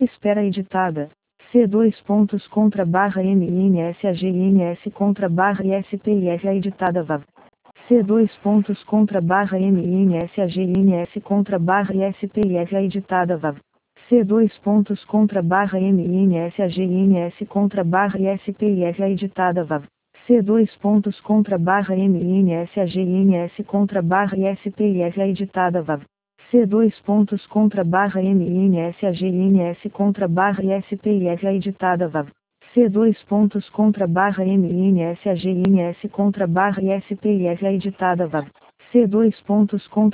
Espera editada. C dois pontos contra barra MINSAGINS contra barra ISPIF editada VAV. C dois pontos contra barra MINSAGINS contra barra ISPIF editada VAV. C dois pontos contra barra MINSAGINS contra barra ISPIF editada VAV. C dois pontos contra barra MINSAGINS contra barra ISPIF editada VAV. C dois pontos contra barra MINSAGINS contra barra ISPIF editada VAV. C dois pontos contra barra MINSAGINS contra barra ISPIF editada VAV. C dois pontos contra